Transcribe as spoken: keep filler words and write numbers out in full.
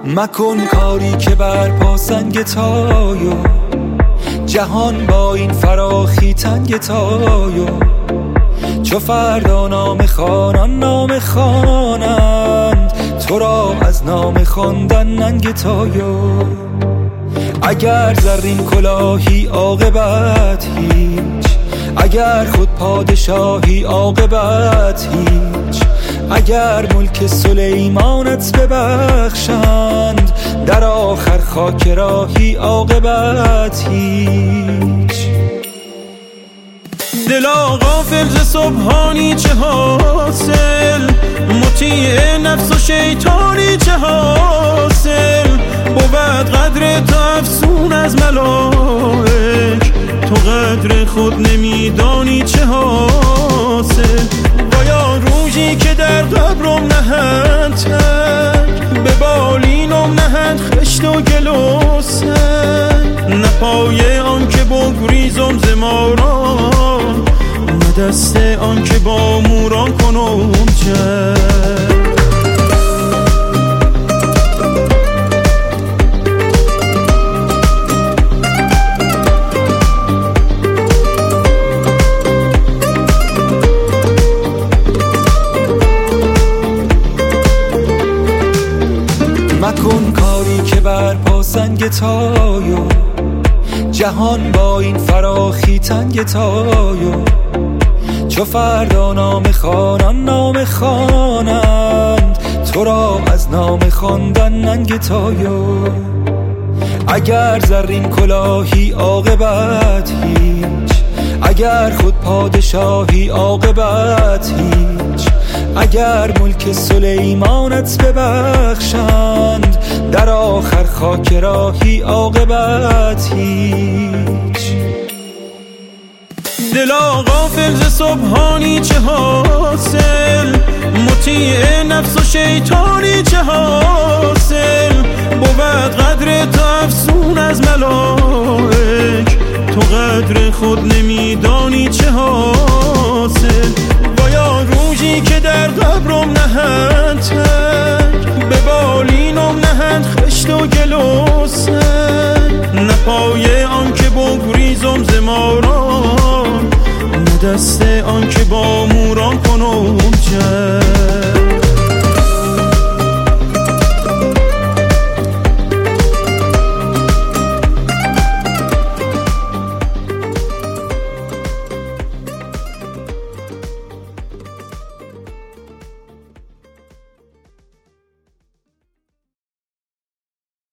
مکن کاری که بر پا سنگ تایو، جهان با این فراخی تنگ تایو. چو فردا نام خوانان نام خوانند، تو را از نام خواندن ننگ تایو. اگر زرین کلاهی عاقبت هیچ، اگر خود پادشاهی عاقبت هیچ. اگر ملک سلیمانت ببخشند، در آخر خاک راهی عاقبت هیچ. دلا غافل ز سبحانی چه حاصل، مطیع نفس و شیطانی چه حاصل. بود قدر تو افسون از ملائک، تو قدر خود نمیدانی چه حاصل. بایا روزی که در قبرم نهند تک، به بالینم نهند خشت و گل و سنگ. نه پای آن که بگریزم ز ماران، نه دست آن که با موران کنم جنگ. مکن کاری که بر پا سنگ تایو، جهان با این فراخی تنگ تایو. چو فردا نام خوانان نام خوانند، تو را از نام خواندن ننگ تایو. اگر زرین کلاهی عاقبت هیچ، اگر خود پادشاهی عاقبت هیچ. اگر ملک سلیمانت ببخشند، در آخر خاک راهی عاقبت هیچ. دلا غافل ز سبحانی چه حاصل، مطیع نفس و شیطانی چه حاصل. بود قدر تو افسون از ملائک، تو قدر خود نمیدانی چه حاصل. بایا روزی که در قبرم نهند تک، به بالینم نهند خشت و گل و سنگ. نه پای آن که بگریزم ز ماران، نه دست آن که با موران کنم جنگ.